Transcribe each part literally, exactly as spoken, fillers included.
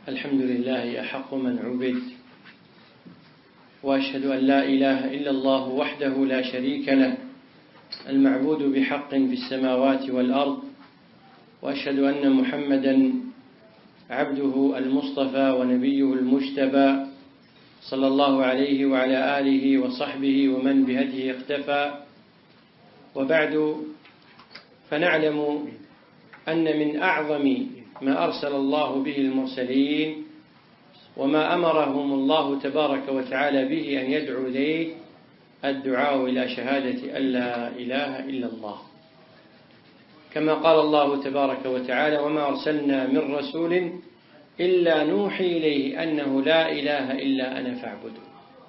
الحمد لله أحق من عبد، وأشهد أن لا إله إلا الله وحده لا شريك له المعبود بحق في السماوات والأرض، وأشهد أن محمدا عبده المصطفى ونبيه المجتبى صلى الله عليه وعلى آله وصحبه ومن بهديه اقتفى. وبعد، فنعلم أن من أعظم ما أرسل الله به المرسلين وما أمرهم الله تبارك وتعالى به أن يدعوا إليه الدعاء إلى شهادة أن لا إله إلا الله، كما قال الله تبارك وتعالى: وما أرسلنا من رسول إلا نوحي إليه أنه لا إله إلا أنا فاعبدون.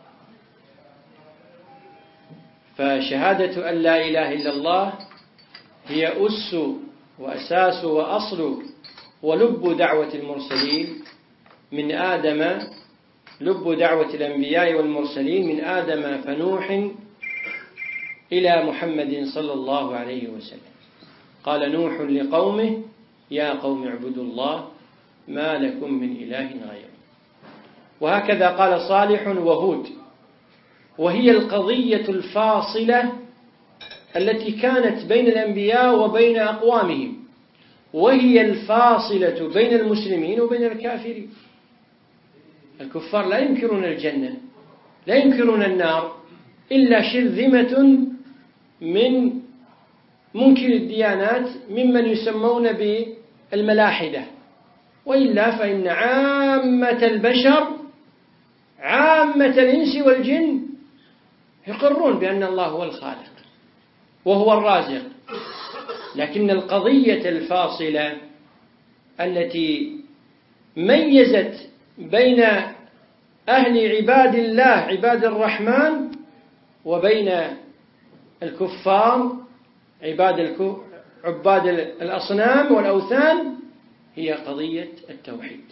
فشهادة أن لا إله إلا الله هي أس وأساس وأصل ولب دعوة المرسلين من آدم، لب دعوة الأنبياء والمرسلين من آدم فنوح إلى محمد صلى الله عليه وسلم. قال نوح لقومه: يا قوم اعبدوا الله ما لكم من إله غيره. وهكذا قال صالح وهود، وهي القضية الفاصلة التي كانت بين الأنبياء وبين أقوامهم، وهي الفاصلة بين المسلمين وبين الكافرين. الكفار لا ينكرون الجنة، لا ينكرون النار، إلا شرذمة من منكر الديانات ممن يسمون بالملاحدة، وإلا فإن عامة البشر، عامة الإنس والجن يقرون بأن الله هو الخالق وهو الرازق. لكن القضية الفاصلة التي ميزت بين أهل عباد الله عباد الرحمن وبين الكفار عباد عباد الأصنام والأوثان هي قضية التوحيد،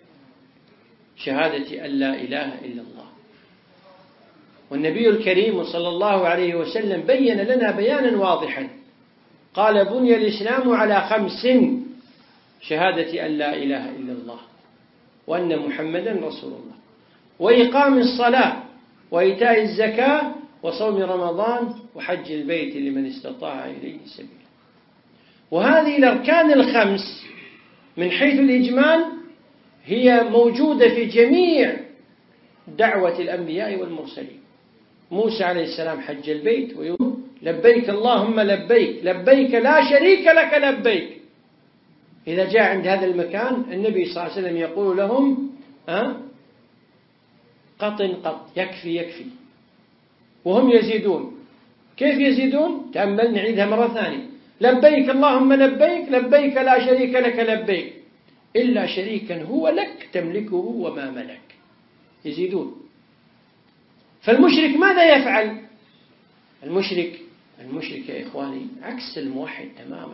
شهادة أن لا إله إلا الله. والنبي الكريم صلى الله عليه وسلم بين لنا بيانا واضحا، قال: بني الإسلام على خمس: شهادة أن لا إله إلا الله وأن محمدا رسول الله، وإقام الصلاة، وإيتاء الزكاة، وصوم رمضان، وحج البيت لمن استطاع إليه سبيلا. وهذه الأركان الخمس من حيث الإجمال هي موجودة في جميع دعوة الأنبياء والمرسلين. موسى عليه السلام حج البيت ويقول: لبيك اللهم لبيك لبيك لا شريك لك لبيك. إذا جاء عند هذا المكان النبي صلى الله عليه وسلم يقول لهم: أه؟ قط قط، يكفي يكفي. وهم يزيدون. كيف يزيدون؟ تأمل، نعيدها مرة ثانية: لبيك اللهم لبيك لبيك لا شريك لك لبيك إلا شريكا هو لك تملكه وما ملك. يزيدون. فالمشرك ماذا يفعل؟ المشرك المشرك يا إخواني عكس الموحد تماما.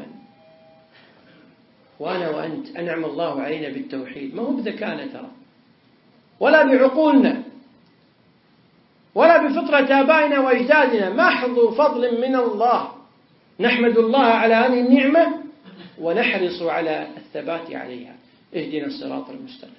وأنا وأنت أنعم الله علينا بالتوحيد، ما هو بذكانا ترى، ولا بعقولنا، ولا بفطرة آبائنا وأجدادنا، محض فضل من الله. نحمد الله على هذه النعمة ونحرص على الثبات عليها. اهدنا الصراط المستقيم.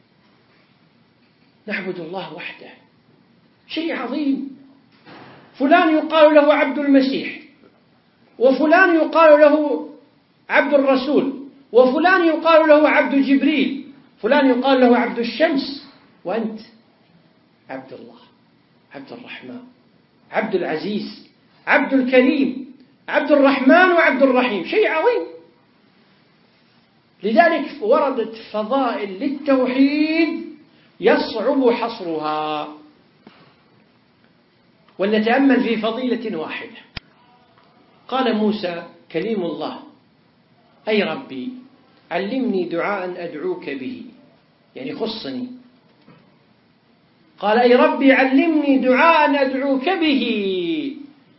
نعبد الله وحده، شيء عظيم. فلان يقال له عبد المسيح، وفلان يقال له عبد الرسول، وفلان يقال له عبد جبريل، فلان يقال له عبد الشمس، وأنت عبد الله، عبد الرحمن، عبد العزيز، عبد الكريم، عبد الرحمن وعبد الرحيم، شيء عظيم. لذلك وردت فضائل للتوحيد يصعب حصرها. ولنتأمل في فضيلة واحدة. قال موسى كليم الله: أي ربي علمني دعاء أدعوك به، يعني خصني. قال: أي ربي علمني دعاء أدعوك به.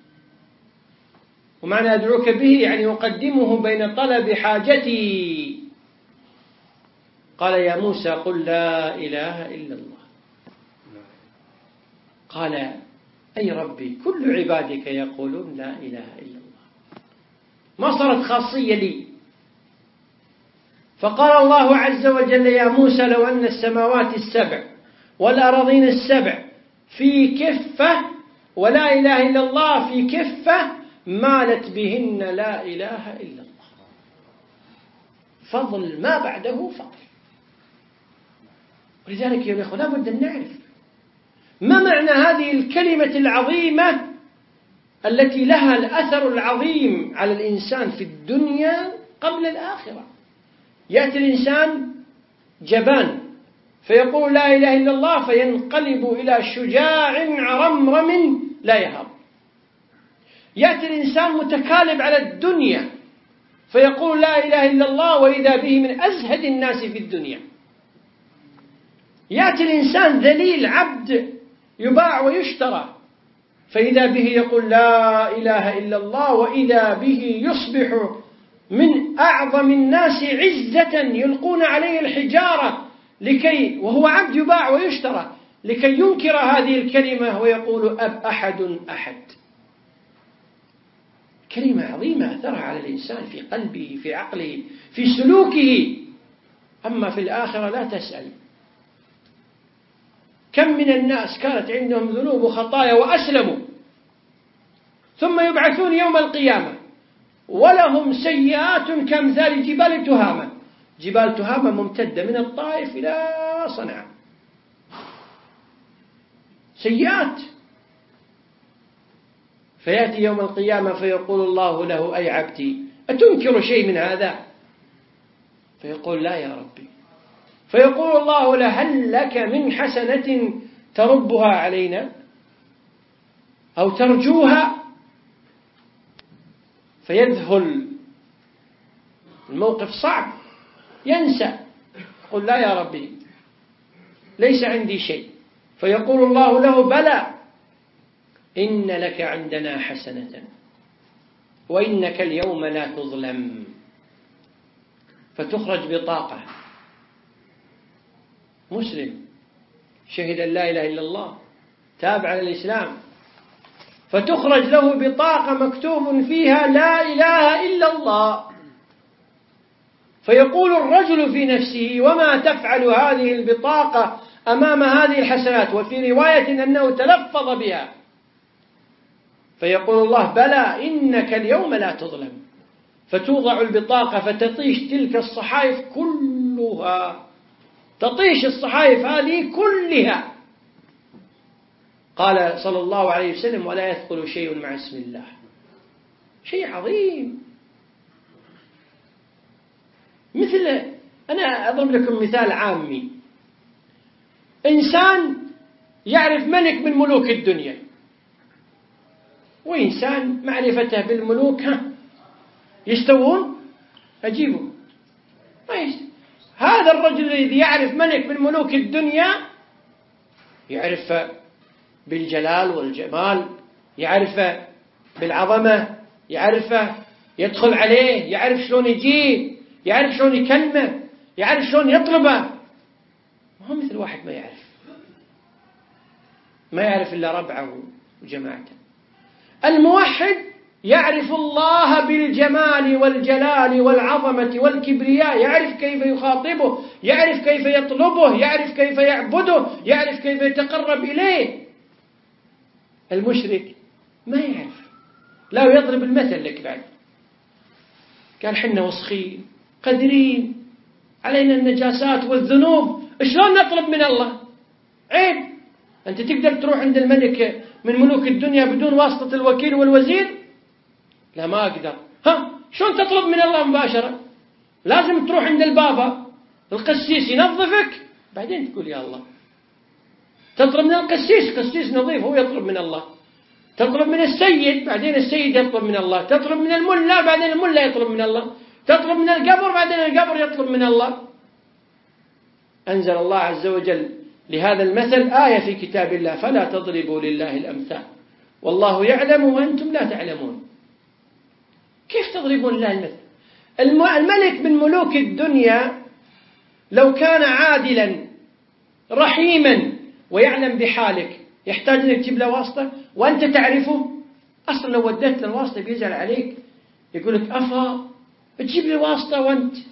ومعنى أدعوك به يعني أقدمه بين طلب حاجتي. قال: يا موسى قل لا إله إلا الله. قال: أي ربي كل عبادك يقولون لا إله إلا الله. ما صارت خاصية لي، فقال الله عز وجل يا موسى لو أن السماوات السبع والأراضين السبع في كفة ولا إله إلا الله في كفة مالت بهن لا إله إلا الله. فضل ما بعده فضل. ولذلك يا إخوة لا بد أن نعرف ما معنى هذه الكلمة العظيمة التي لها الأثر العظيم على الإنسان في الدنيا قبل الآخرة. يأتي الإنسان جبان فيقول لا إله إلا الله فينقلب إلى شجاع عرمرم لا يهاب. يأتي الإنسان متكالب على الدنيا فيقول لا إله إلا الله وإذا به من أزهد الناس في الدنيا. يأتي الإنسان ذليل عبد يباع ويشترى فإذا به يقول لا إله إلا الله وإذا به يصبح من أعظم الناس عزة يلقون عليه الحجارة لكي وهو عبد يباع ويشترى لكي ينكر هذه الكلمة ويقول أب أحد أحد. كلمة عظيمة أثرها على الإنسان في قلبه في عقله في سلوكه. أما في الآخرة لا تسأل. كم من الناس كانت عندهم ذنوب وخطايا وأسلموا ثم يبعثون يوم القيامة ولهم سيئات كامثال جبال تهامة. جبال تهامة ممتدة من الطائف إلى صنعاء سيئات. فيأتي يوم القيامة فيقول الله له أي عبدي أتنكر شيء من هذا؟ فيقول لا يا ربي. فيقول الله له هل لك من حسنة تربها علينا أو ترجوها؟ فيذهل. الموقف صعب ينسى يقول لا يا ربي ليس عندي شيء. فيقول الله له بلى إن لك عندنا حسنة وإنك اليوم لا تظلم. فتخرج بطاقة مسلم شهد أن لا إله إلا الله تاب على الإسلام فتخرج له بطاقة مكتوب فيها لا إله إلا الله. فيقول الرجل في نفسه وما تفعل هذه البطاقة أمام هذه الحسنات؟ وفي رواية أنه تلفظ بها. فيقول الله بلى إنك اليوم لا تظلم. فتوضع البطاقة فتطيش تلك الصحائف كلها تطيش الصحائف هذه كلها. قال صلى الله عليه وسلم ولا يثقل شيء مع اسم الله. شيء عظيم. مثل أنا أضرب لكم مثال عامي. إنسان يعرف ملك من ملوك الدنيا وإنسان معرفته بالملوك ها يستوون أجيبه ما يستوون. هذا الرجل الذي يعرف ملك من ملوك الدنيا يعرف بالجلال والجمال يعرف بالعظمة يعرف يدخل عليه يعرف شلون يجيه يعرف شلون يكلمه يعرف شلون يطلبه. ما هو مثل واحد ما يعرف ما يعرف إلا ربعه وجماعته. الموحد يعرف الله بالجمال والجلال والعظمة والكبرياء يعرف كيف يخاطبه يعرف كيف يطلبه يعرف كيف يعبده يعرف كيف يتقرب إليه. المشرك ما يعرف. لا يضرب المثل لك بعد قال حنا وسخين قدرين علينا النجاسات والذنوب شلون نطلب من الله؟ عيب. أنت تقدر تروح عند الملك من ملوك الدنيا بدون واسطة الوكيل والوزير؟ لا ما أقدر. ها شلون تطلب من الله مباشرة؟ لازم تروح عند البابا القسيس ينظفك بعدين تقول يا الله. تطلب من القسيس قسيس نظيف هو يطلب من الله. تطلب من السيد بعدين السيد يطلب من الله. تطلب من الملا بعدين الملا يطلب من الله. تطلب من القبر بعدين القبر يطلب من الله. أنزل الله عز وجل لهذا المثل آية في كتاب الله فلا تضربوا لله الأمثال والله يعلم وأنتم لا تعلمون. كيف تضربون الله المثل؟ الملك من ملوك الدنيا لو كان عادلا رحيما ويعلم بحالك يحتاج أنك تجيب له واسطة وأنت تعرفه؟ أصلا لو وديت له الواسطة بيزعل عليك يقول لك أفا تجيب لي واسطة وأنت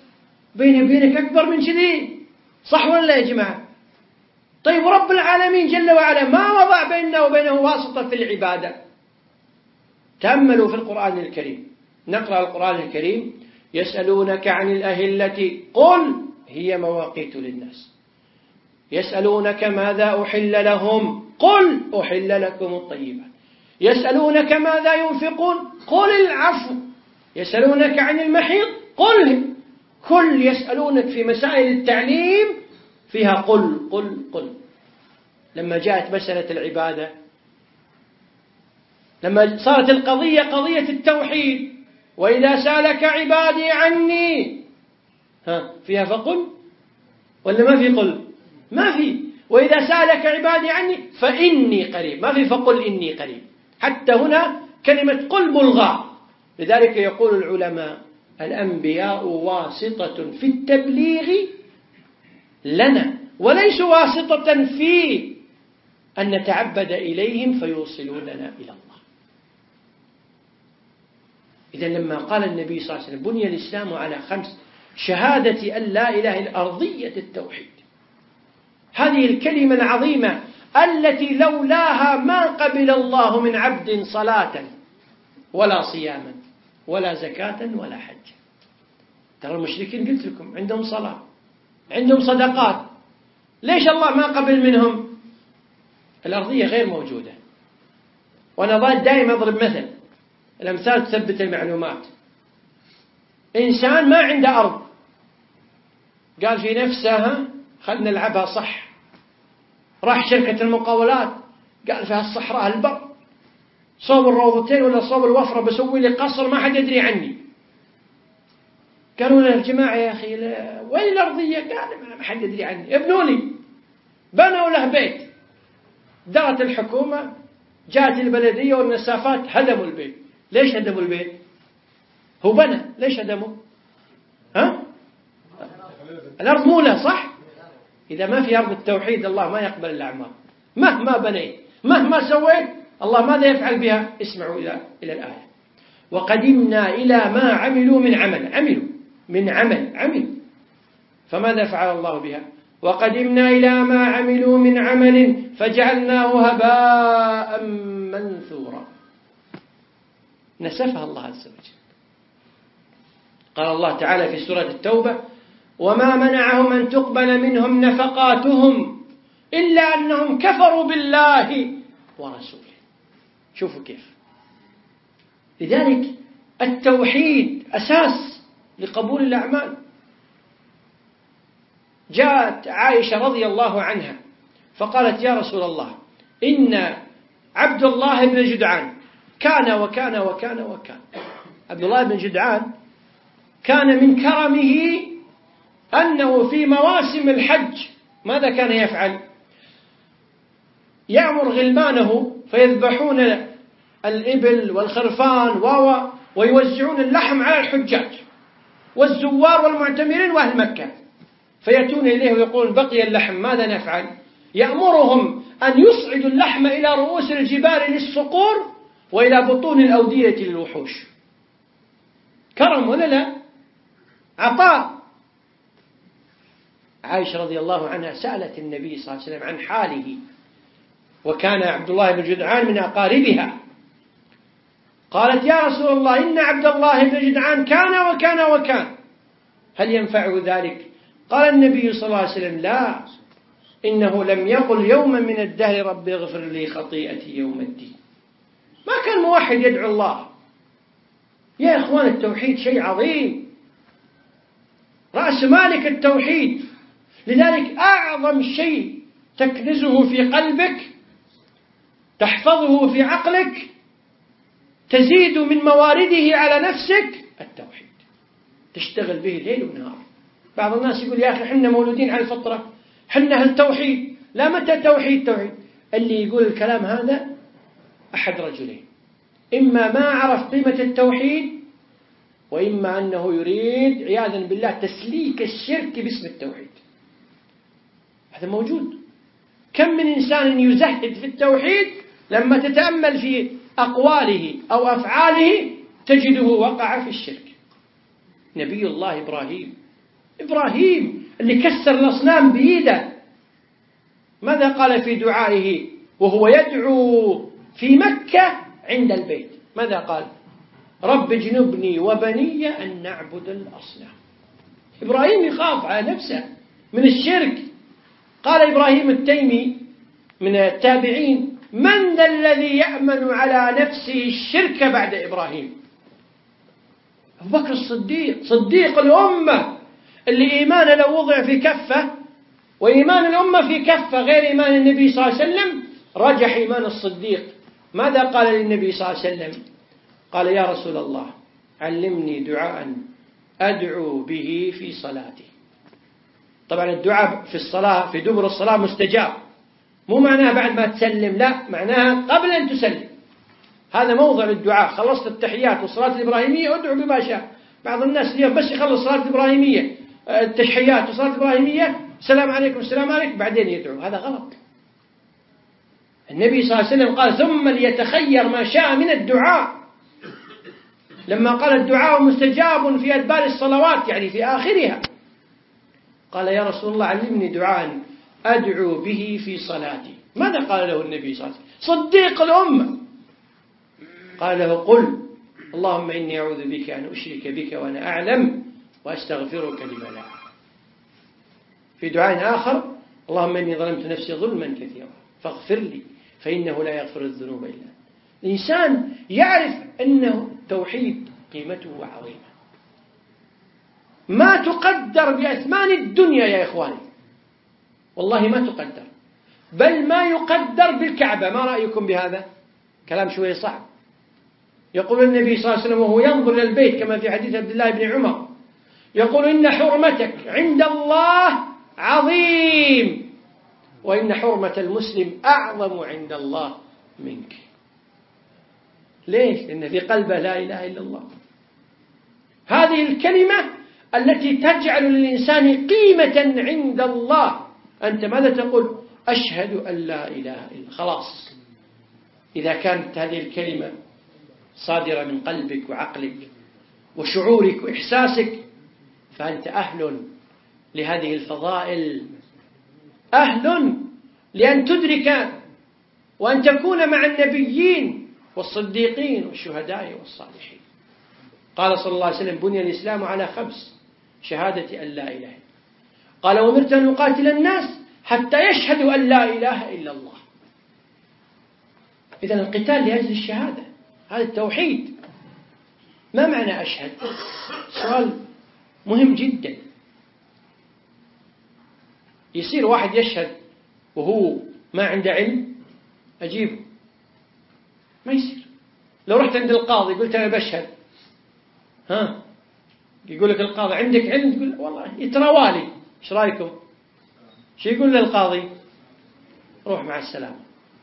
بيني وبينك أكبر من كذي، صح ولا يا جماعة؟ طيب رب العالمين جل وعلا ما وضع بيننا وبينه واسطة في العبادة. تأملوا في القرآن الكريم، نقرأ القرآن الكريم: يسألونك عن الأهلة قل هي مواقيت للناس، يسألونك ماذا أحل لهم قل أحل لكم الطيبات، يسألونك ماذا ينفقون قل العفو، يسألونك عن المحيض قل. كل يسألونك في مسائل التعليم فيها قل قل قل. لما جاءت مسألة العبادة، لما صارت القضية قضية التوحيد: وإذا سألك عبادي عني، ها فيها فقل ولا ما في قل؟ ما في. وإذا سألك عبادي عني فإني قريب، ما في فقل إني قريب. حتى هنا كلمة قل ملغاة. لذلك يقول العلماء: الأنبياء واسطة في التبليغ لنا، وليسوا واسطة في أن نتعبد إليهم فيوصلوننا إلى الله. إذا لما قال النبي صلى الله عليه وسلم: بني الإسلام على خمس: شهادة أن لا إله إلا أرضية التوحيد، هذه الكلمة العظيمة التي لولاها ما قبل الله من عبد صلاة ولا صياما ولا زكاة ولا حج. ترى المشركين قلت لكم عندهم صلاة، عندهم صدقات، ليش الله ما قبل منهم؟ الأرضية غير موجودة. وأنا دائما أضرب مثل، الأمثال تثبت المعلومات. إنسان ما عنده أرض، قال في نفسها خلنا نلعبها صح، راح شركة المقاولات قال فيها الصحراء البر صوب الروضتين ولا صوب الوفرة بسوي لي قصر ما حد يدري عني. قالوا له: يا جماعة يا أخي وين الأرضية؟ قال: ما حد يدري عني، ابنوا لي. بنوا له بيت، دارت الحكومة، جاءت البلدية والنسافات هدموا البيت. ليش هدموا البيت؟ هو بنى، ليش هدموا؟ ها؟ الأرض مولة، صح؟ إذا ما في أرض التوحيد الله ما يقبل الأعمال. مهما بنيت مهما سويت الله ماذا يفعل بها؟ اسمعوا إلى إلى الآية: وقدمنا إلى ما عملوا من عمل، عملوا من عمل عمل فماذا فعل الله بها؟ وقدمنا إلى ما عملوا من عمل فجعلناه هباء منثورا. نسفها الله عز وجل. قال الله تعالى في سورة التوبة: وما منعهم أن تقبل منهم نفقاتهم إلا أنهم كفروا بالله ورسوله. شوفوا كيف. لذلك التوحيد أساس لقبول الأعمال. جاءت عائشة رضي الله عنها فقالت: يا رسول الله، إن عبد الله بن جدعان كان وكان وكان وكان. عبد الله بن جدعان كان من كرمه أنه في مواسم الحج ماذا كان يفعل؟ يأمر غلمانه فيذبحون الإبل والخرفان ويوزعون اللحم على الحجاج والزوار والمعتمرين وأهل مكة، فيأتون إليه ويقولون: بقي اللحم ماذا نفعل؟ يأمرهم أن يصعدوا اللحم إلى رؤوس الجبال للصقور وإلى بطون الأودية للوحوش. كرم ولا لا؟ عطاء. عائشة رضي الله عنها سألت النبي صلى الله عليه وسلم عن حاله، وكان عبد الله بن جدعان من أقاربها. قالت: يا رسول الله، إن عبد الله بن جدعان كان وكان وكان، هل ينفعه ذلك؟ قال النبي صلى الله عليه وسلم: لا، إنه لم يقل يوما من الدهر رب اغفر لي خطيئتي يوم الدين. ما كان موحد يدعو الله. يا إخوان التوحيد شيء عظيم، رأس مالك التوحيد. لذلك أعظم شيء تكنزه في قلبك، تحفظه في عقلك، تزيد من موارده على نفسك التوحيد، تشتغل به ليل ونهار. بعض الناس يقول: يا أخي حنا مولودين على الفطرة، حنا التوحيد. لا، متى توحيد؟ توحيد اللي يقول الكلام هذا أحد رجلين: إما ما عرف قيمة التوحيد، وإما أنه يريد عياذا بالله تسليك الشرك باسم التوحيد. هذا موجود. كم من إنسان يزهد في التوحيد لما تتأمل في أقواله أو أفعاله تجده وقع في الشرك. نبي الله إبراهيم إبراهيم اللي كسر الأصنام بيده ماذا قال في دعائه وهو يدعو في مكة عند البيت؟ ماذا قال؟ رب اجنبني وبني أن نعبد الأصنام. إبراهيم يخاف على نفسه من الشرك. قال إبراهيم التيمي من التابعين: من ذا الذي يأمن على نفسه الشرك بعد إبراهيم؟ أبو بكر الصديق، صديق الأمة، اللي إيمانه لو وضع في كفة وإيمان الأمة في كفة غير إيمان النبي صلى الله عليه وسلم رجح إيمان الصديق. ماذا قال للنبي صلى الله عليه وسلم؟ قال: يا رسول الله علمني دعاء أدعو به في صلاتي. طبعا الدعاء في الصلاة في دبر الصلاة مستجاب، مو معناها بعد ما تسلم، لا، معناها قبل أن تسلم. هذا موضع الدعاء. خلصت التحيات والصلاة الإبراهيمية ادعو بما شاء. بعض الناس اليوم بس يخلص الصلاة الإبراهيمية التحيات والصلاة الإبراهيمية السلام عليكم السلام عليكم بعدين يدعو، هذا غلط. النبي صلى الله عليه وسلم قال: ثم ليتخير ما شاء من الدعاء. لما قال الدعاء مستجاب في أدبار الصلوات يعني في آخرها، قال: يا رسول الله علمني دعاء أدعو به في صلاتي. ماذا قال له النبي صلى الله عليه وسلم؟ صديق الأمة. قال له: قل اللهم إني أعوذ بك أن أشرك بك وأنا أعلم وأستغفرك لما لا أعلم. في دعاء آخر: اللهم إني ظلمت نفسي ظلما كثيرا فاغفر لي فإنه لا يغفر الذنوب إلا أنت. الإنسان يعرف أنه التوحيد قيمته عظيمة، ما تقدر بأثمان الدنيا يا إخواني، والله ما تقدر، بل ما يقدر بالكعبة. ما رأيكم بهذا؟ كلام شوية صعب. يقول النبي صلى الله عليه وسلم وهو ينظر إلى البيت كما في حديث عبد الله بن عمر، يقول: إن حرمتك عند الله عظيم وإن حرمة المسلم أعظم عند الله منك. ليش؟ لأن في قلبه لا إله إلا الله. هذه الكلمة التي تجعل للإنسان قيمة عند الله. أنت ماذا تقول؟ أشهد أن لا إله إلا. خلاص، إذا كانت هذه الكلمة صادرة من قلبك وعقلك وشعورك وإحساسك فأنت أهل لهذه الفضائل، أهل لأن تدرك وأن تكون مع النبيين والصديقين والشهداء والصالحين. قال صلى الله عليه وسلم: بني الإسلام على خمس: شهادة أن لا إله إلا الله. قال: وأمرت أن أقاتل الناس حتى يشهدوا أن لا إله إلا الله. إذن القتال لأجل الشهادة، هذا التوحيد. ما معنى أشهد؟ سؤال مهم جدا. يصير واحد يشهد وهو ما عنده علم؟ أجيبه، ما يصير. لو رحت عند القاضي قلت أنا بشهد، ها يقول لك القاضي: عندك علم؟ تقول والله يتراوالي، ايش رايكم؟ شو يقول للقاضي؟ روح مع السلامة.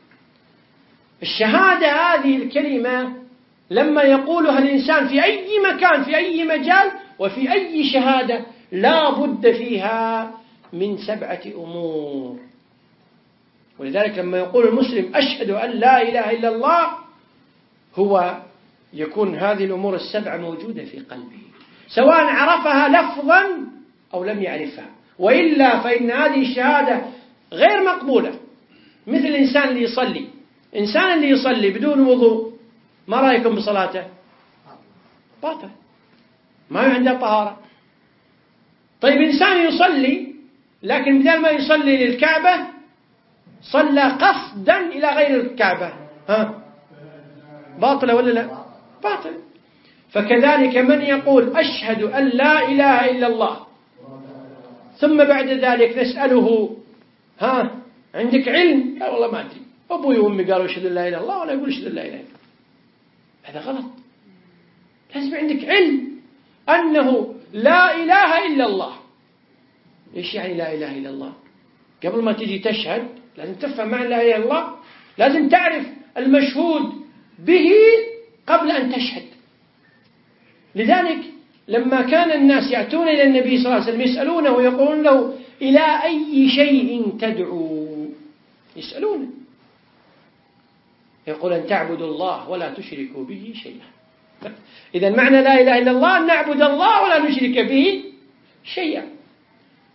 الشهادة هذه الكلمة لما يقولها الإنسان في أي مكان في أي مجال وفي أي شهادة لا بد فيها من سبعة أمور. ولذلك لما يقول المسلم أشهد أن لا إله إلا الله هو يكون هذه الأمور السبعة موجودة في قلبه، سواء عرفها لفظا أو لم يعرفها، وإلا فإن هذه الشهادة غير مقبولة. مثل الإنسان اللي يصلي، إنسان اللي يصلي بدون وضوء، ما رأيكم بصلاته؟ باطل، ما عنده طهارة. طيب إنسان يصلي لكن بدل ما يصلي للكعبة صلى قصدا إلى غير الكعبة، ها باطل ولا لا؟ باطل. فكذلك من يقول أشهد أن لا إله إلا الله ثم بعد ذلك نسأله: ها عندك علم؟ لا والله ما أدري، أبوي وأمي قالوا أشهد أن لا إله إلا الله ولا يقول أشهد أن لا إله إلا الله. هذا غلط. لازم عندك علم أنه لا إله إلا الله. إيش يعني لا إله إلا الله؟ قبل ما تجي تشهد لازم تفهم معنى لا إله إلا الله، لازم تعرف المشهود به قبل أن تشهد. لذلك لما كان الناس يأتون إلى النبي صلى الله عليه وسلم يسألونه ويقولون له: إلى أي شيء تدعو؟ يسألونه، يقول: أن تعبدوا الله ولا تشركوا به شيئا. إذا معنى لا إله إلا الله أن نعبد الله ولا نشرك به شيئا.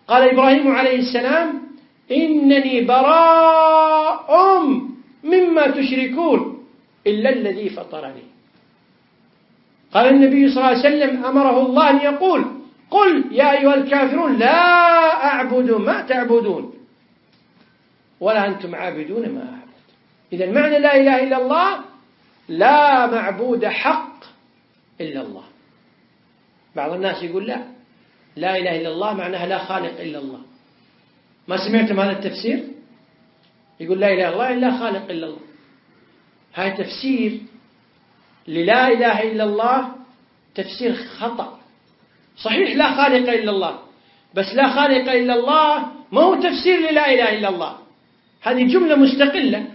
قال إبراهيم عليه السلام: إنني براء مما تشركون إلا الذي فطرني. قال النبي صلى الله عليه وسلم: أمره الله أن يقول: قل يا أيها الكافرون لا أعبد ما تعبدون ولا أنتم عابدون ما أعبد. إذا معنى لا إله إلا الله: لا معبود حق إلا الله. بعض الناس يقول: لا لا إله إلا الله معناها لا خالق إلا الله. ما سمعتم هذا التفسير؟ يقول لا إله إلا الله لا خالق إلا الله. هذا تفسير للا إله إلا الله تفسير خطأ. صحيح لا خالق إلا الله، بس لا خالق إلا الله ما هو تفسير للا إله إلا الله، هذه جملة مستقلة.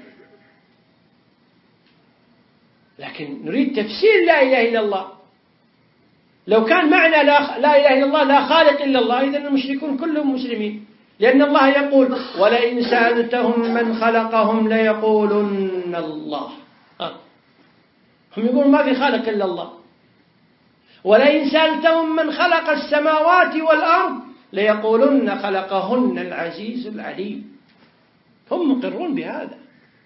لكن نريد تفسير لا إله إلا الله. لو كان معنى لا, لا إله إلا الله لا خالق إلا الله، إذن المشركون كلهم مسلمين، لأن الله يقول: ولئن سألتهم من خلقهم ليقولن الله. آه. هم يقولون ما في خالق إلا الله. ولئن سألتهم من خلق السماوات والأرض ليقولن خلقهن العزيز العليم. هم مقرون بهذا،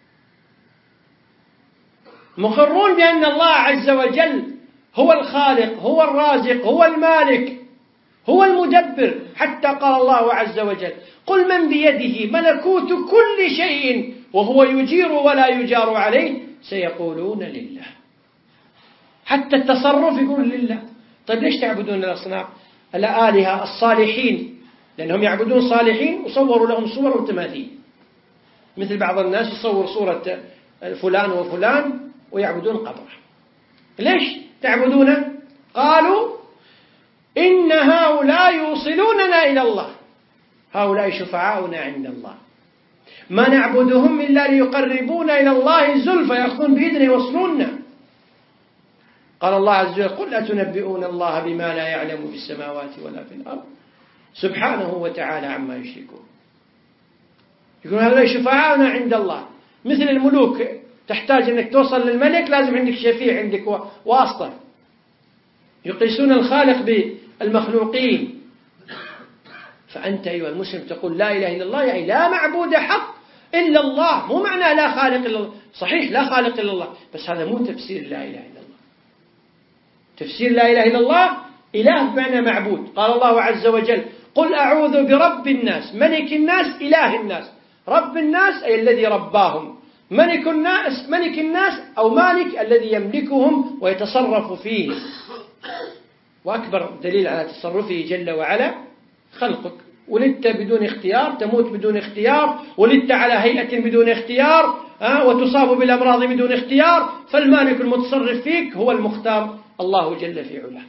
مقرون بأن الله عز وجل هو الخالق، هو الرازق، هو المالك، هو المدبر. حتى قال الله عز وجل: قل من بيده ملكوت كل شيء وهو يجير ولا يجار عليه سيقولون لله. حتى التصرف يقول لله. طيب ليش تعبدون الأصنام الآلهة الصالحين؟ لأنهم يعبدون صالحين وصوروا لهم صور وتماثيل، مثل بعض الناس يصور صورة فلان وفلان ويعبدون قبره. ليش تعبدونه؟ قالوا: إن هؤلاء يوصلوننا إلى الله، هؤلاء شفعاؤنا عند الله، ما نعبدهم إلا ليقربونا إلى الله زلفى، يأخذون بإذنه يوصلوننا. قال الله عز وجل: قل أتنبئون الله بما لا يعلم في السماوات ولا في الأرض سبحانه وتعالى عما يشركون. يقول هؤلاء شفعاؤنا عند الله، مثل الملوك تحتاج أنك توصل للملك لازم عندك شفيع، عندك واسطة. يقيسون الخالق بالمخلوقين. فأنت أيها المسلم تقول لا إله إلا الله، يعني لا معبود حق إلا الله، مو معنى لا خالق إلا الله. صحيح لا خالق إلا الله، بس هذا مو تفسير لا إله إلا الله. تفسير لا إله إلا الله إله بمعنى معبود. قال الله عز وجل: قل أعوذ برب الناس ملك الناس إله الناس. رب الناس أي الذي رباهم، ملك الناس ملك الناس أو مالك الذي يملكهم ويتصرف فيه. وأكبر دليل على تصرفه جل وعلا خلقك. ولدت بدون اختيار، تموت بدون اختيار، ولدت على هيئة بدون اختيار، أه؟ وتصاب بالأمراض بدون اختيار. فالمالك المتصرف فيك هو المختار الله جل في علاه.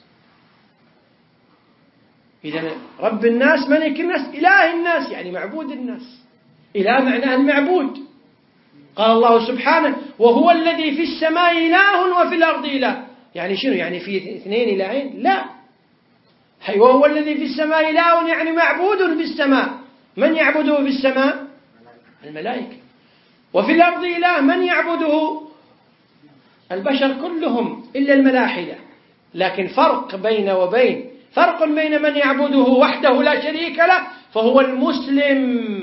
إذن رب الناس ملك الناس إله الناس، يعني معبود الناس. إله معناه المعبود. قال الله سبحانه: وهو الذي في السماء إله وفي الأرض إله. يعني شنو؟ يعني في اثنين إلهين؟ لا. وهو الذي في السماء إله يعني معبود في السماء. من يعبده في السماء؟ الملائكة. وفي الأرض إله من يعبده؟ البشر كلهم إلا الملاحدة. لكن فرق بين وبين، فرق بين من يعبده وحده لا شريك له فهو المسلم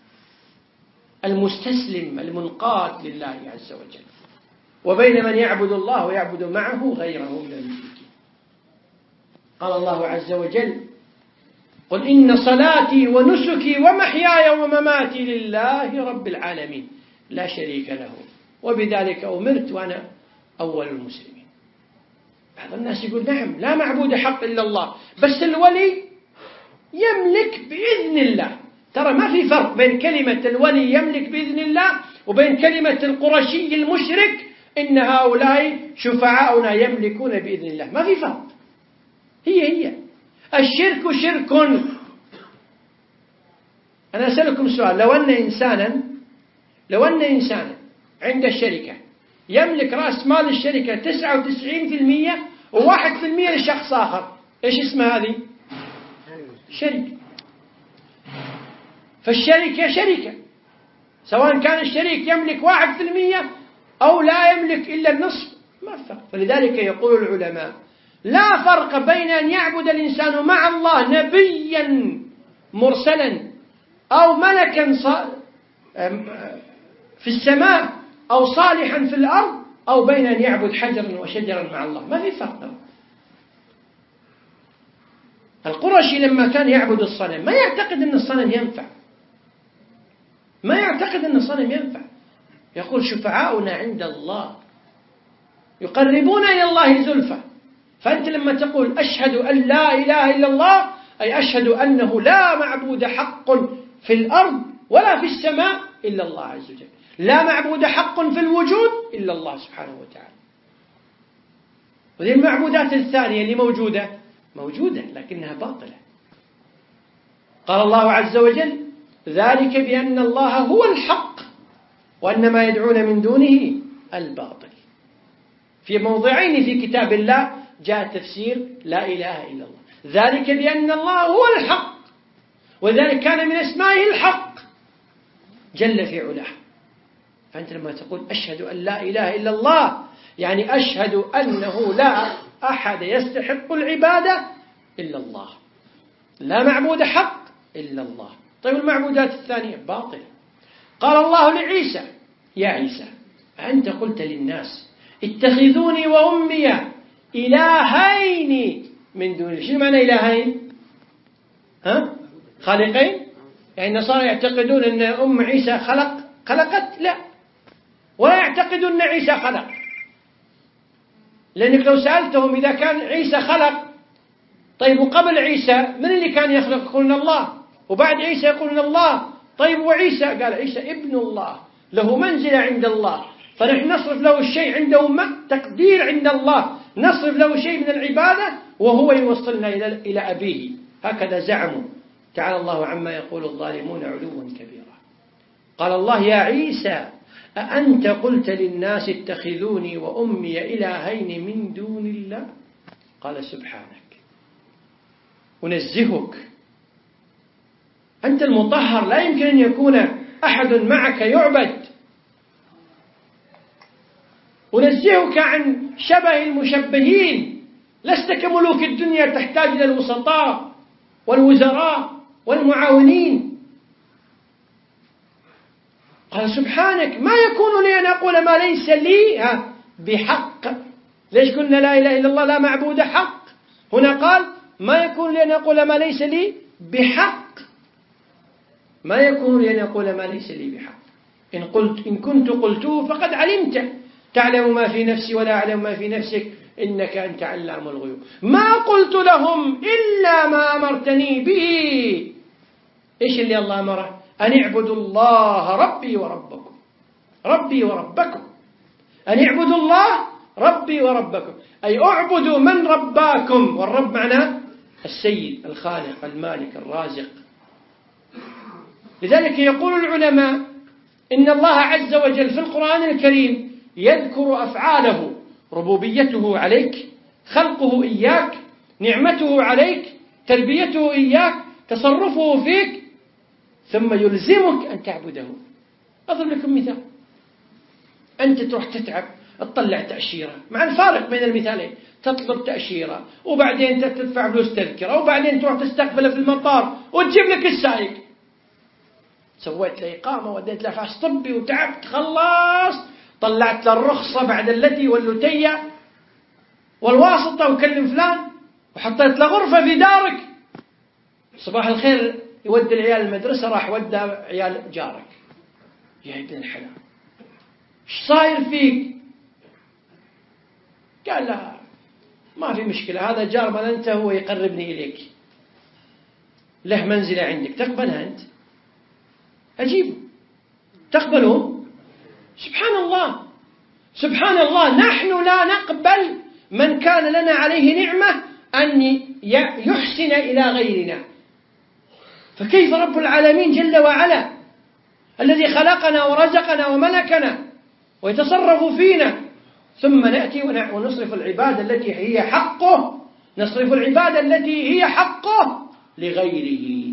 المستسلم المنقاد لله عز وجل، وبين من يعبد الله ويعبد معه غيره من المشركين. قال الله عز وجل: قل إن صلاتي ونسكي ومحياي ومماتي لله رب العالمين لا شريك له وبذلك أمرت وأنا أول المسلمين. بعض الناس يقول: نعم لا معبود حق إلا الله، بس الولي يملك بإذن الله. ترى ما في فرق بين كلمة الولي يملك بإذن الله وبين كلمة القرشي المشرك إن هؤلاء شفعاؤنا يملكون بإذن الله. ما في فرق، هي هي. الشرك شرك. أنا أسألكم سؤال: لو أن إنسانا لو أن إنسانا عند الشركة يملك رأس مال الشركة تسعة وتسعين بالمئة وواحد في المئة لشخص آخر، إيش اسمها هذه؟ شركة. فالشركة شركة، سواء كان الشريك يملك واحد في المئة أو لا يملك إلا النصف، ما فرق. فلذلك يقول العلماء: لا فرق بين أن يعبد الإنسان مع الله نبيا مرسلا أو ملكا في السماء أو صالحا في الأرض، أو بين أن يعبد حجرا وشجرا مع الله. ما في فرق. القرشي لما كان يعبد الصنم ما يعتقد أن الصنم ينفع، ما يعتقد أن الصنم ينفع. يقول شفعاؤنا عند الله يقربون إلى الله زلفى. فأنت لما تقول أشهد أن لا إله إلا الله، أي أشهد أنه لا معبود حق في الأرض ولا في السماء إلا الله عز وجل، لا معبود حق في الوجود إلا الله سبحانه وتعالى. وذي المعبودات الثانية اللي موجودة موجودة لكنها باطلة. قال الله عز وجل ذلك بأن الله هو الحق وأن ما يدعون من دونه الباطل. في موضعين في كتاب الله جاء تفسير لا إله إلا الله. ذلك بأن الله هو الحق، وذلك كان من أسمائه الحق جل في علاه. فأنت لما تقول أشهد أن لا إله إلا الله يعني أشهد أنه لا أحد يستحق العبادة إلا الله، لا معبود حق إلا الله. طيب المعبودات الثانية باطلة. قال الله لعيسى يا عيسى أنت قلت للناس اتخذوني وأمي إلهين من دون الله. شو معنى إلهين؟ ها؟ خالقين؟ يعني النصارى يعتقدون أن أم عيسى خلق خلقت؟ لا، ولا يعتقدون أن عيسى خلق، لأنك لو سألتهم إذا كان عيسى خلق طيب وقبل عيسى من اللي كان يخلق؟ يقولون الله. وبعد عيسى يقولون الله. طيب وعيسى؟ قال عيسى ابن الله له منزلة عند الله، فنحن نصرف له الشيء عنده تقدير عند الله، نصرف له شيء من العبادة وهو يوصلنا إلى أبيه. هكذا زعموا. تعالى الله عما يقول الظالمون علوا كبيرا. قال الله يا عيسى أأنت قلت للناس اتخذوني وأمي إلهين من دون الله؟ قال سبحانك أنزهك، أنت المطهر، لا يمكن أن يكون أحد معك يعبد. أنزهك عن شبه المشبهين، لست كملوك الدنيا تحتاج إلى الوسطاء والوزراء والمعاونين. قال سبحانك ما يكون لي أن أقول ما ليس لي بحق. ليش قلنا لا إله إلا الله لا معبود حق؟ هنا قال ما يكون لي أن أقول ما ليس لي بحق، ما يكون لي أن أقول ما ليس لي بحق. إن, قلت إن كنت قلته فقد علمت، تعلم ما في نفسي ولا أعلم ما في نفسك إنك أنت علام الغيوب. ما قلت لهم إلا ما أمرتني به. إيش اللي الله أمره؟ أن اعبدوا الله ربي وربكم، ربي وربكم، أن اعبدوا الله ربي وربكم، أي اعبدوا من رباكم. والرب معناه السيد الخالق المالك الرازق. لذلك يقول العلماء إن الله عز وجل في القرآن الكريم يذكر أفعاله، ربوبيته عليك، خلقه إياك، نعمته عليك، تربيته إياك، تصرفه فيك، ثم يلزمك أن تعبده. أضرب لكم مثال. أنت تروح تتعب تطلع تأشيرة، مع الفارق بين المثالين، تطلب تأشيرة وبعدين تدفع فلوس تذكرة وبعدين تروح تستقبله في المطار وتجيب لك السائق. سويت له إقامة وديت له فحص طبي وتعبت خلاص، طلعت له الرخصة بعد التي واللتية والواسطة وكلم فلان وحطيت له غرفة في دارك. صباح الخير يودي العيال المدرسة، راح ودى عيال جارك. يا ابن الحلال ايش صاير فيك؟ قال لا ما في مشكلة، هذا جار من أنت هو يقربني إليك، له منزلة عندك تقبلها أنت؟ أجيبه تقبله؟ سبحان الله سبحان الله. نحن لا نقبل من كان لنا عليه نعمة أن يحسن إلى غيرنا، فكيف رب العالمين جل وعلا الذي خلقنا ورزقنا وملكنا ويتصرف فينا، ثم نأتي ونصرف العبادة التي هي حقه، نصرف العبادة التي هي حقه لغيره.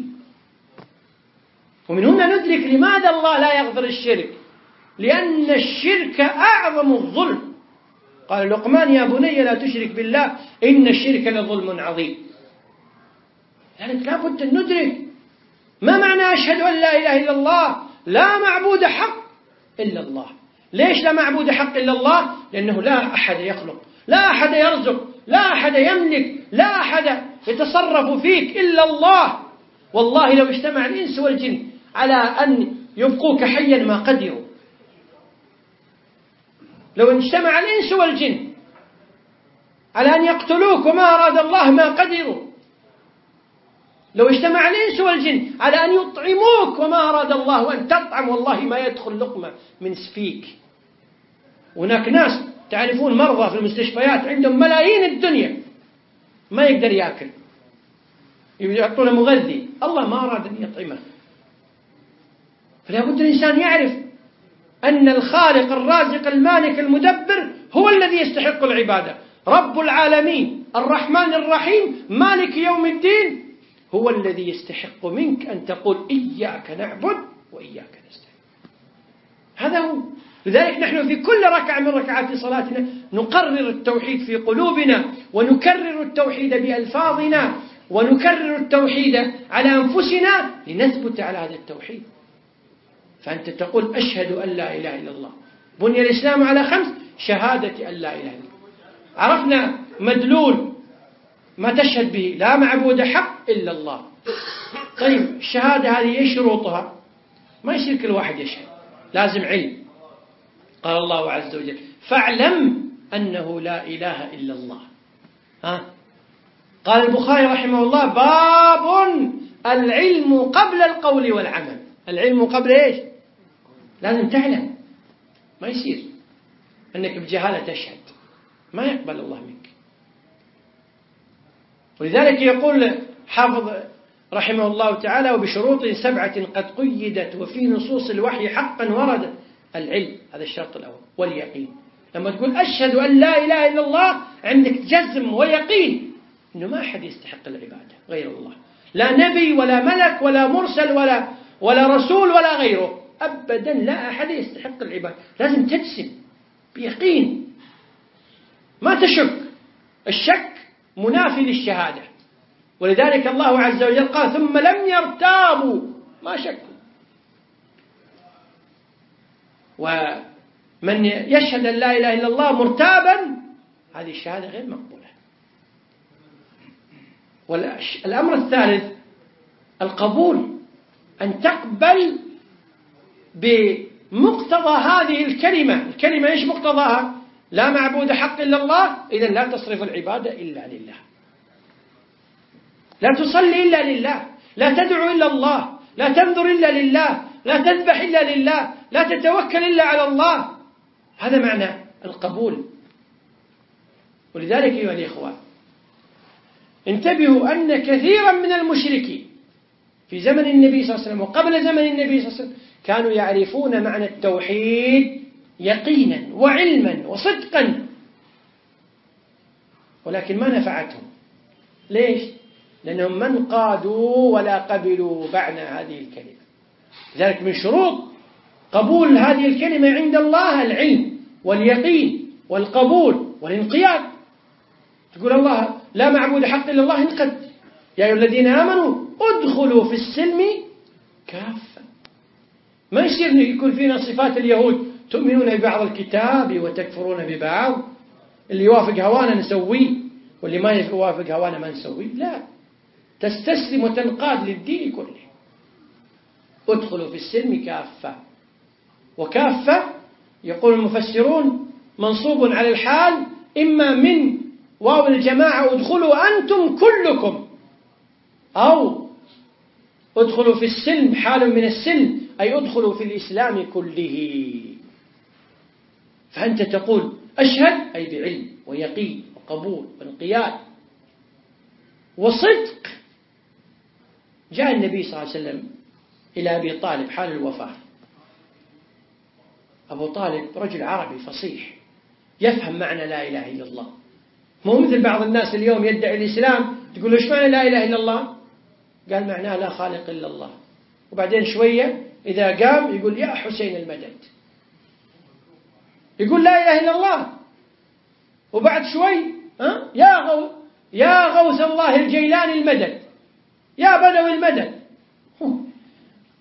ومن هنا ندرك لماذا الله لا يغفر الشرك، لأن الشرك أعظم الظلم. قال لقمان يا بني لا تشرك بالله إن الشرك لظلم عظيم. يعني لا بد أن ندرك ما معنى أشهد أن لا إله إلا الله؟ لا معبود حق إلا الله. ليش لا معبود حق إلا الله؟ لأنه لا أحد يخلق، لا أحد يرزق، لا أحد يملك، لا أحد يتصرف فيك إلا الله. والله لو اجتمع الإنس والجن على أن يبقوك حيا ما قدروا. لو اجتمع الإنس والجن على أن يقتلوك وما أراد الله ما قدروا. لو اجتمع الإنس والجن على أن يطعموك وما أراد الله أن تطعم، والله ما يدخل لقمة من سفيك. هناك ناس تعرفون مرضى في المستشفيات عندهم ملايين الدنيا ما يقدر يأكل، يعطونه مغذي، الله ما أراد أن يطعمه. فلا بد الإنسان يعرف أن الخالق الرازق المالك المدبر هو الذي يستحق العبادة. رب العالمين الرحمن الرحيم مالك يوم الدين هو الذي يستحق منك أن تقول إياك نعبد وإياك نستعين. هذا هو. لذلك نحن في كل ركعة من ركعات صلاتنا نقرر التوحيد في قلوبنا، ونكرر التوحيد بألفاظنا، ونكرر التوحيد على أنفسنا لنثبت على هذا التوحيد. فأنت تقول أشهد أن لا إله إلا الله. بني الإسلام على خمس: شهادة أن لا إله إلا الله. عرفنا مدلول ما تشهد به: لا معبود حق إلا الله. طيب الشهادة هذه إيش شروطها؟ ما يصير كل واحد يشهد، لازم علم. قال الله عز وجل: فاعلم أنه لا إله إلا الله. ها؟ قال البخاري رحمه الله: باب العلم قبل القول والعمل. العلم قبل إيش؟ لازم تعلم، ما يصير أنك بجهالة تشهد، ما يقبل الله منك. ولذلك يقول حافظ رحمه الله تعالى: وبشروط سبعة قد قيدت وفي نصوص الوحي حقا وردت. العلم هذا الشرط الأول، واليقين. لما تقول أشهد أن لا إله إلا الله عندك جزم ويقين إنه ما أحد يستحق العبادة غير الله، لا نبي ولا ملك ولا مرسل ولا ولا رسول ولا غيره، أبدا لا أحد يستحق العبادة. لازم تجزم بيقين، ما تشك. الشك منافي للشهادة. ولذلك الله عز وجل قال: ثم لم يرتابوا، ما شكوا. ومن يشهد أن لا إله إلا الله مرتابا هذه الشهادة غير مقبولة. والأمر الثالث القبول، أن تقبل بمقتضى هذه الكلمة. الكلمة إيش مقتضاها؟ لا معبود حق إلا الله، إذن لا تصرف العبادة إلا لله، لا تصلي إلا لله، لا تدعو إلا الله، لا تنذر إلا لله، لا تذبح إلا لله، لا تتوكل إلا على الله. هذا معنى القبول. ولذلك أيها الإخوة انتبهوا أن كثيرا من المشركين في زمن النبي صلى الله عليه وسلم وقبل زمن النبي صلى الله عليه وسلم كانوا يعرفون معنى التوحيد يقينا وعلما وصدقا، ولكن ما نفعتهم. ليش؟ لأنهم من قادوا ولا قبلوا معنى هذه الكلمة. لذلك من شروط قبول هذه الكلمة عند الله العلم واليقين والقبول والانقياد. تقول الله لا معبود حق إلا الله، انقد. يا أيها الذين آمنوا ادخلوا في السلم كافة. ما يصير يكون فينا صفات اليهود: تؤمنون ببعض الكتاب وتكفرون ببعض، اللي يوافق هوانا نسويه واللي ما يوافق هوانا ما نسويه. لا، تستسلم وتنقاد للدين كله. ادخلوا في السلم كافة. وكافة يقول المفسرون منصوب على الحال، إما من واو الجماعة ادخلوا أنتم كلكم، أو ادخلوا في السلم حال من السلم، أي ادخلوا في الإسلام كله. فأنت تقول أشهد أي بعلم ويقين وقبول وانقياد وصدق. جاء النبي صلى الله عليه وسلم إلى أبي طالب حال الوفاة. أبو طالب رجل عربي فصيح يفهم معنى لا إله إلا الله، مو مثل بعض الناس اليوم يدعي الإسلام تقول له إيش معنى لا إله إلا الله؟ قال معناه لا خالق إلا الله. وبعدين شوية إذا قام يقول يا حسين المدد، يقول لا إله إلا الله. وبعد شوي ها يا غو يا غوث الله الجيلاني المدد، يا بدوي المدد.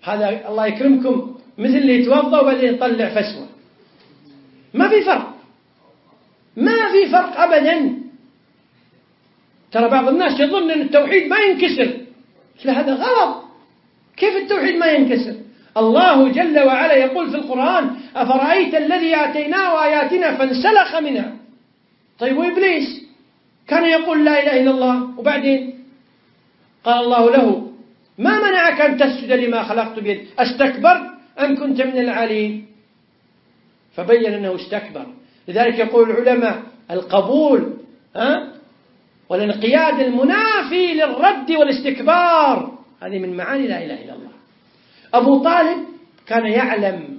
هذا الله يكرمكم مثل اللي يتوضأ وبعدين يطلع فسوة، ما في فرق، ما في فرق أبدا. ترى بعض الناس يظن أن التوحيد ما ينكسر، لا هذا غلط. كيف التوحيد ما ينكسر؟ الله جل وعلا يقول في القرآن: أفرأيت الذي آتيناه آياتنا فانسلخ منها. طيب وإبليس كان يقول لا إله إلا الله، وبعدين قال الله له: ما منعك أن تسجد لما خلقت بيدي، أستكبرت أم كنت من العالين؟ فبين أنه استكبر. لذلك يقول العلماء: القبول ها والانقياد المنافي للرد والاستكبار، هذه من معاني لا إله إلا الله. أبو طالب كان يعلم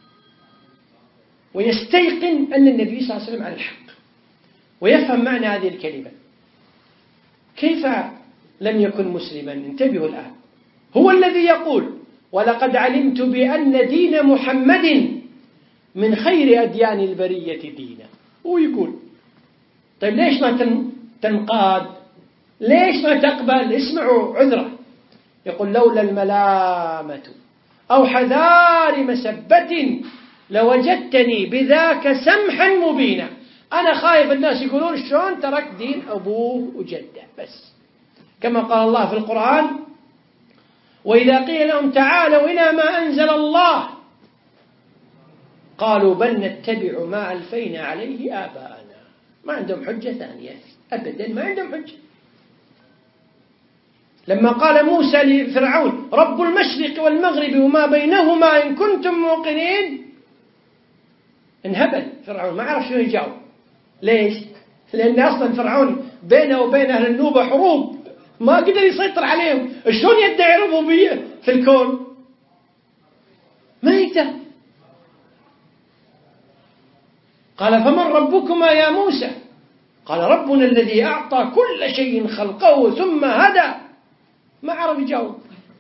ويستيقن أن النبي صلى الله عليه وسلم على الحق، ويفهم معنى هذه الكلمة. كيف لم يكن مسلما؟ انتبهوا الآن. هو الذي يقول: ولقد علمت بأن دين محمد من خير أديان البرية دينا. هو يقول: طيب ليش ما تنقاد؟ ليش ما تقبل؟ اسمعوا عذره. يقول: لولا الملامة أو حذار مسبة لوجدتني بذاك سمحا مبينا. أنا خايف الناس يقولون شلون ترك دين أبوه وجده، بس كما قال الله في القرآن: وإذا قيل لهم تعالوا إلى ما أنزل الله قالوا بل نتبع ما ألفينا عليه آباءنا. ما عندهم حجة ثانية أبدا، ما عندهم حجة. لما قال موسى لفرعون: رب المشرق والمغرب وما بينهما إن كنتم موقنين، انهبل فرعون، ما عرف شنو يجاوب. ليش؟ لأن أصلا فرعون بينه وبين أهل النوبة حروب، ما قدر يسيطر عليهم. شلون يدعي ربوبية في الكون؟ ما يقدر. قال: فمن ربكما يا موسى؟ قال: ربنا الذي أعطى كل شيء خلقه ثم هدى. ما عرف يجاوب.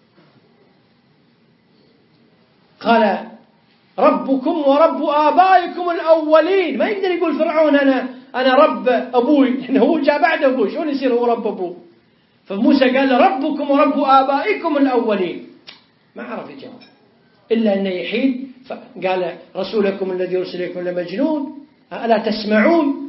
قال: ربكم ورب آبائكم الأولين. ما يقدر يقول فرعون أنا أنا رب أبوي، لأنه هو جاء بعد أبوه، شلون يصير هو رب أبوه؟ فموسى قال: ربكم ورب آبائكم الأولين. ما عرف يجاوب إلا أن يحيد. قال: رسولكم الذي يرسل إليكم لمجنون ألا تسمعون؟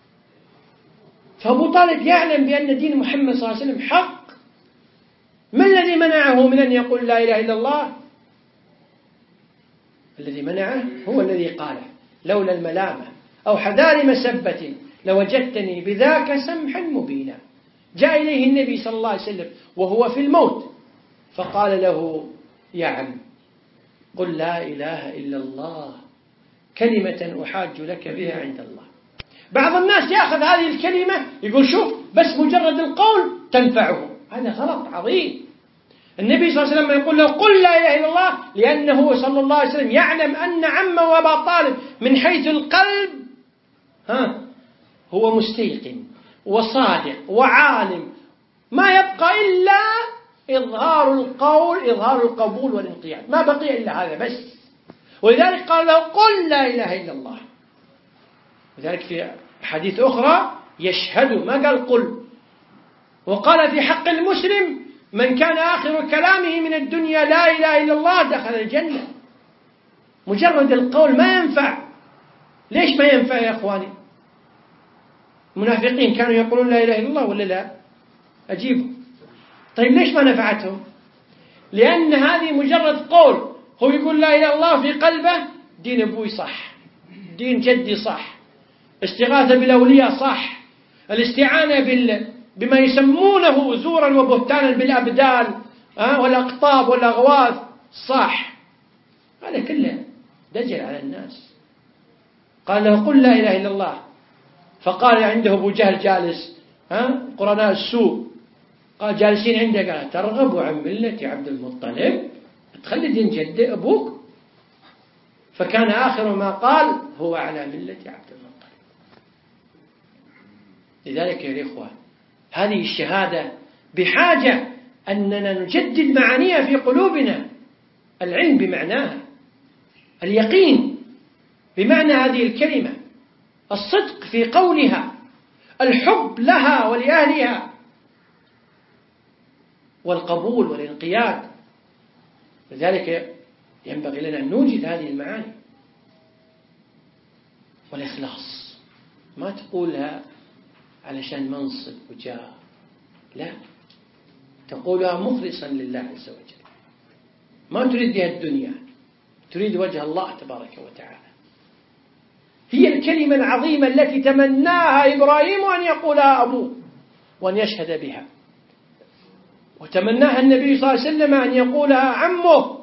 فأبو طالب يعلم بأن دين محمد صلى الله عليه وسلم حق. ما الذي منعه من أن يقول لا إله إلا الله؟ الذي منعه هو الذي قاله: لولا الملامة أو حذار مسبة لوجدتني بذاك سمحا مبينا. جاء إليه النبي صلى الله عليه وسلم وهو في الموت فقال له: يا عم قل لا إله إلا الله كلمة أحاج لك بها عند الله. بعض الناس يأخذ هذه الكلمة يقول: شوف بس مجرد القول تنفعه. هذا غلط عظيم. النبي صلى الله عليه وسلم يقول له: قل لا إله إلا الله، لأنه صلى الله عليه وسلم يعلم أن عمه وأبا طالب من حيث القلب ها هو مستيقن وصادق وعالم، ما يبقى إلا إظهار القول، إظهار القبول والانقياد، ما بقي إلا هذا بس. ولذلك قال له: قل لا إله إلا الله. وذلك في حديث أخرى يشهد، ما قال قل. وقال في حق المسلم: من كان آخر كلامه من الدنيا لا إله إلا الله دخل الجنة. مجرد القول ما ينفع. ليش ما ينفع يا أخواني؟ المنافقين كانوا يقولون لا إله إلا الله ولا لا؟ أجيبوا. طيب ليش ما نفعتهم؟ لأن هذه مجرد قول. هو يقول لا إله إلا الله في قلبه: دين أبوي صح، دين جدي صح، استغاثة بالأولياء صح، الاستعانة بال بما يسمونه زورا وبهتانا بالأبدال والأقطاب والأغواث صح. هذا كله دجل على الناس. قال له: قل لا إله إلا الله. فقال عنده أبو جهل جالس ها قرناء السوء، قال جالسين عنده، قال: ترغب عن ملة عبد المطلب؟ تخلي دين جد أبوك؟ فكان آخر ما قال: هو على ملة عبد المطلب. لذلك يا إخوة هذه الشهادة بحاجة أننا نجدد معانيها في قلوبنا. العلم بمعناها، اليقين بمعنى هذه الكلمة، الصدق في قولها، الحب لها ولأهلها، والقبول والانقياد. لذلك ينبغي لنا أن نوجد هذه المعاني. والإخلاص ما تقولها علشان منصب وجاه، لا، تقولها مخلصا لله عز وجل، ما تريد بها الدنيا، تريد وجه الله تبارك وتعالى. هي الكلمة العظيمة التي تمناها إبراهيم أن يقولها أبوه وأن يشهد بها، وتمناها النبي صلى الله عليه وسلم أن يقولها عمه،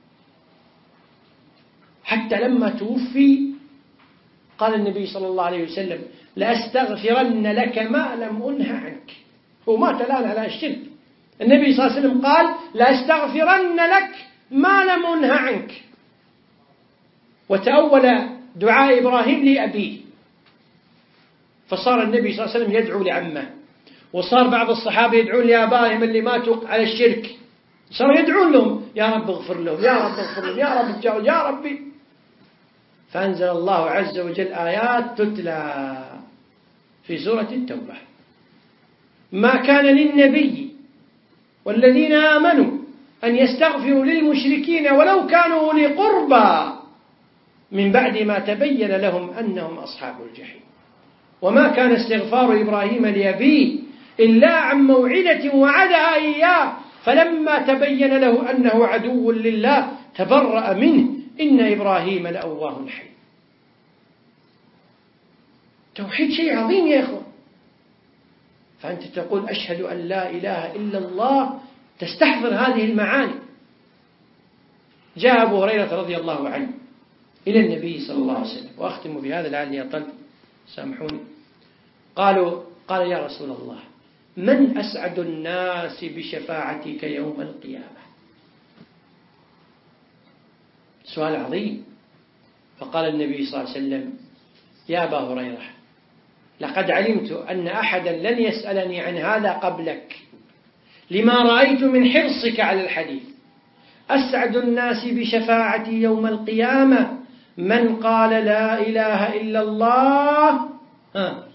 حتى لما توفي قال النبي صلى الله عليه وسلم: لأستغفرن لك ما لم أنه عنك. هو مات الآن على الشرك، النبي صلى الله عليه وسلم قال: لأستغفرن لك ما لم أنه عنك. وتأول دعاء إبراهيم لأبيه، فصار النبي صلى الله عليه وسلم يدعو لعمه، وصار بعض الصحابة يدعون لآبائهم اللي ماتوا على الشرك، صاروا يدعون لهم: يا رب اغفر لهم، يا رب اغفر لهم، يا رب تجاوز، يا ربي. فأنزل الله عز وجل آيات تتلى في سورة التوبة: ما كان للنبي والذين آمنوا أن يستغفروا للمشركين ولو كانوا أولي قربى من بعد ما تبين لهم أنهم أصحاب الجحيم. وما كان استغفار إبراهيم لأبيه إلا عن موعدة وعدها إياه فلما تبين له أنه عدو لله تبرأ منه إن إبراهيم لأواه حليم. توحيد شيء عظيم يا إخوة. فأنت تقول: أشهد أن لا إله إلا الله، تستحضر هذه المعاني. جاء أبو هريرة رضي الله عنه إلى النبي صلى الله عليه وسلم، وأختم بهذا لعلي أطل، سامحوني. قالوا قال: يا رسول الله، من أسعد الناس بشفاعتك يوم القيامة؟ سؤال عظيم. فقال النبي صلى الله عليه وسلم: يا أبا هريرة، لقد علمت أن أحدا لن يسألني عن هذا قبلك لما رأيت من حرصك على الحديث. أسعد الناس بشفاعتي يوم القيامة من قال لا إله إلا الله ها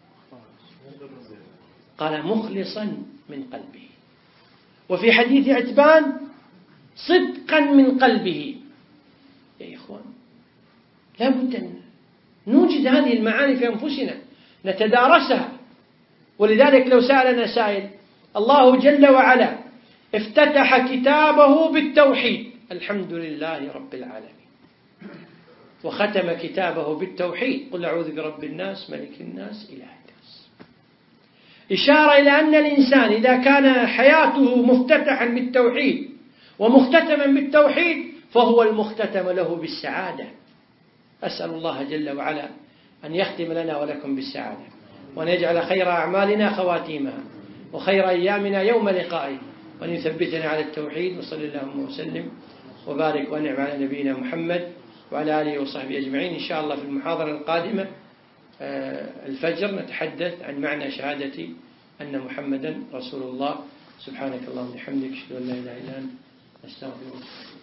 قال مخلصا من قلبه، وفي حديث عتبان صدقا من قلبه. يا إخوان، لا بد أن نوجد هذه المعاني في أنفسنا، نتدارسها. ولذلك لو سألنا سائل: الله جل وعلا افتتح كتابه بالتوحيد، الحمد لله رب العالمين، وختم كتابه بالتوحيد: قل أعوذ برب الناس ملك الناس إله الناس. إشارة إلى أن الإنسان إذا كان حياته مفتتحا بالتوحيد ومختتما بالتوحيد فهو المختتم له بالسعادة. أسأل الله جل وعلا أن يختم لنا ولكم بالسعادة، وأن يجعل خير أعمالنا خواتيمها، وخير أيامنا يوم لقائه، وأن يثبتنا على التوحيد. وصلى اللهم وسلم وبارك وأنعم على نبينا محمد وعلى آله وصحبه أجمعين. إن شاء الله في المحاضرة القادمة الفجر نتحدث عن معنى شهادة أن محمدا رسول الله. سبحانك اللهم وبحمدك، أشهد أن لا إله إلا أنت، أستغفرك.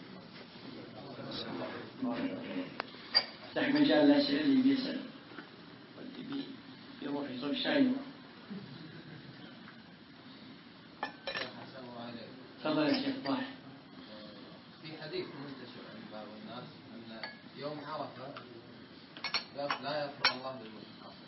افتح مجال الأسئلة اللي بيسأل واللي بيروح يصب شاي. تفضل يا شيخ طاهر. في حديث منتشر عند بعض الناس أن يوم عرفة لا يغفر الله للمتقين.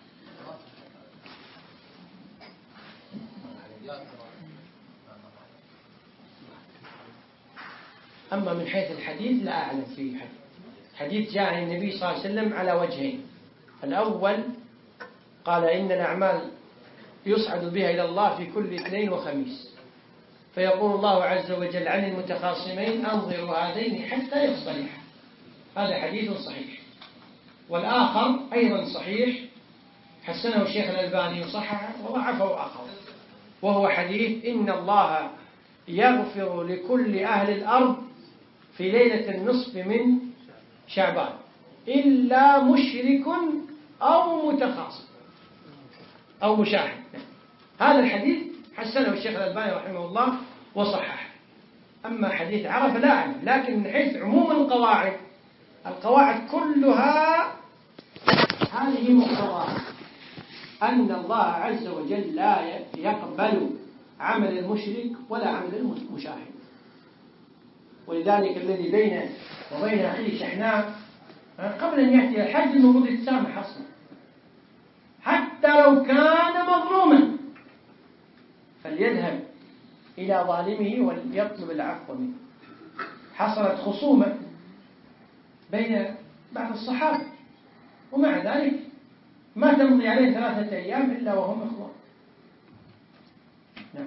أما من حيث الحديث لا أعلم فيه حديث. حديث جاء عن النبي صلى الله عليه وسلم على وجهين: الأول قال إن الأعمال يصعد بها إلى الله في كل اثنين وخميس، فيقول الله عز وجل عن المتخاصمين: أنظروا هذين حتى يصطلحا. هذا حديث صحيح. والآخر أيضا صحيح، حسنه الشيخ الألباني وصححه وضعفه آخر، وهو حديث إن الله يغفر لكل أهل الأرض في ليلة النصف من شعبان إلا مشرك أو متخاصم أو مشاهد. هذا الحديث حسنه الشيخ الألباني رحمه الله وصححه. أما حديث عرفة لا أعلم، لكن من حيث عموم القواعد، القواعد كلها هذه مقتضاها أن الله عز وجل لا يقبل عمل المشرك ولا عمل المشاهد. ولذلك الذي بينه وبين أخيه شحناء قبل أن يأتي الحج المفروض يتسامح أصلا، حتى لو كان مظلوما فليذهب إلى ظالمه وليطلب العفو منه. حصلت خصومة بين بعض الصحابة ومع ذلك ما تمضي عليه ثلاثة أيام إلا وهم إخوان. نعم.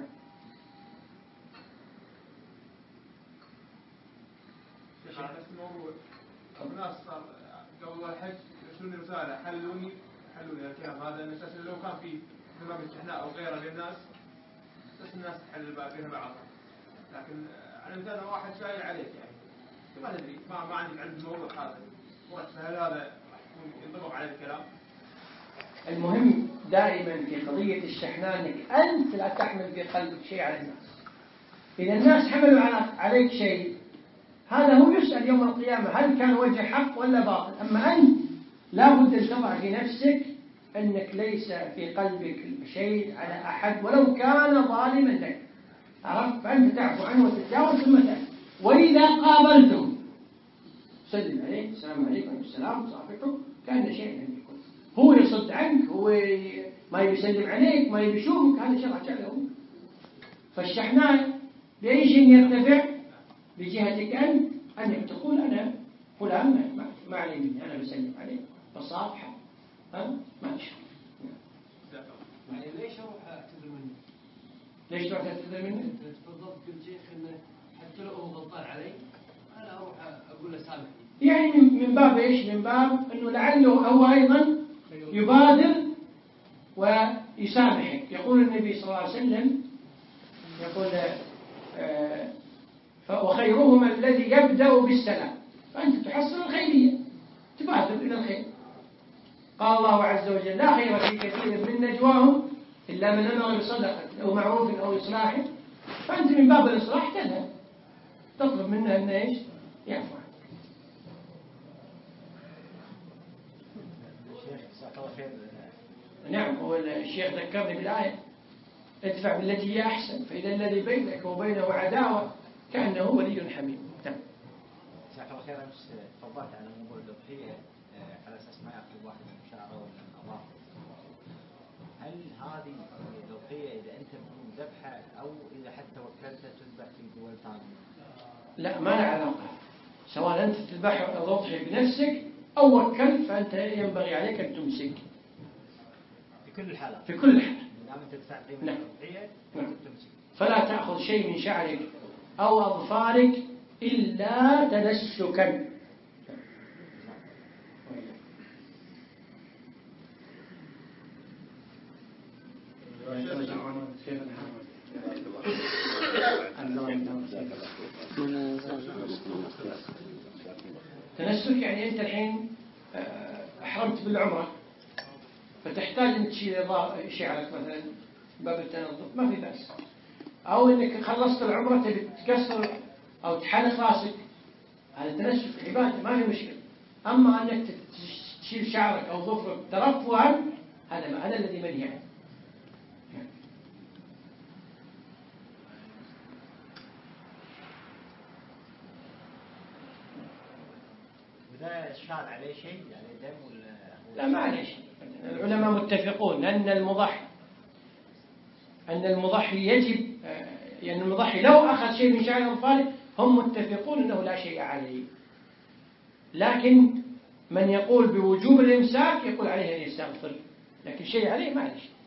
نفس الموضوع. الناس صار قبل الحج يرسلوني رسالة حلوني حلوني الكلام هذا، ان اساسا لو كان في امام استحناء او غيره للناس بس الناس تحل بينها بعضها، لكن على مثال واحد شايل عليك يعني ما تدري ما ما عندك علم بالموضوع هذا، فهل هذا راح يكون ينطبق على الكلام؟ المهم دائما في قضية الشحناء انك انت لا تحمل في قلبك شيء على الناس. إذا الناس حملوا عليك شيء هذا هو يسأل يوم القيامة هل كان وجه حق ولا باطل. أما أنت لا بد أن تضع في نفسك أنك ليس في قلبك شيء على أحد ولو كان ظالما لك، عرفت؟ فأنت تعفو عنه وتتجاوز ثم تأتي. وإذا قابلتم سلم عليه السلام عليكم السلام صافحه كأن شيء لم يكن. هو يصد عنك، هو ما يسلم عليك، ما يشوفك، هذا شرع جعله. فالشحناء بأي شيء يرتفع بجهتك أنت أنك تقول أنا فلان ما علي مني، أنا بسلم عليه بصافحه ها ما أشوف. يعني ليش أروح أعتذر منه؟ ليش تروح تعتذر منه؟ تفضلت قلت شيخ إنه حتى لو هو غلطان علي أنا أروح أقول له سامحني. يعني من باب إيش؟ من باب إنه لعله هو أيضا يبادر ويسامحك. يقول النبي صلى الله عليه وسلم يقول آه وخيرهما الذي يبدأ بالسلام، فأنت تحصل الخيرية تبادر إلى الخير. قال الله عز وجل لا خير في كثير من نجواهم إلا من أمر بصدقة أو معروف أو إصلاح، فأنت من باب الإصلاح تذهب تطلب منه أن إيش يعفو عنك. نعم. هو الشيخ ذكرني بالآية ادفع بالتي هي أحسن فإذا الذي بينك وبينه عداوة كأنه ولي حميم. نعم. جزاك الله خير. امس تفضلت على موضوع الضحية على اساس ما ياخذ واحد من شعره ولا من اظافره. هل هذه الضحية اذا انت بدون ذبحه او اذا حتى وكلت تذبح في دول ثانية؟ لا ما له علاقة، سواء انت تذبح الضحية بنفسك او وكلت فانت ينبغي عليك ان تمسك في كل الحالات. في كل الحالات. دام انت تدفع قيمة نعم. الضحية تمسك. فلا تأخذ شيء من شعرك أو أظفارك إلا تنسكا. تنسك يعني أنت الحين أحرمت بالعمرة فتحتاج أن تشيل شعرك مثلا باب التنظف ما في بأس، أو أنك خلصت العمرة تبي تكسر أو تحلق راسك، هذا تنسك عبادة ما في مشكلة. أما أنك تشيل شعرك أو ظفرك ترفها هذا هذا الذي منهي عنه. إذا شال عليه شيء يعني دم ولا لا ما عليه شيء. العلماء متفقون أن المضحي أن المضحي يجب يعني المضحي لو أخذ شيء من شعر أظفاره هم متفقون أنه لا شيء عليه، لكن من يقول بوجوب الإمساك يقول عليه أن يستغفر، لكن شيء عليه ما عليه.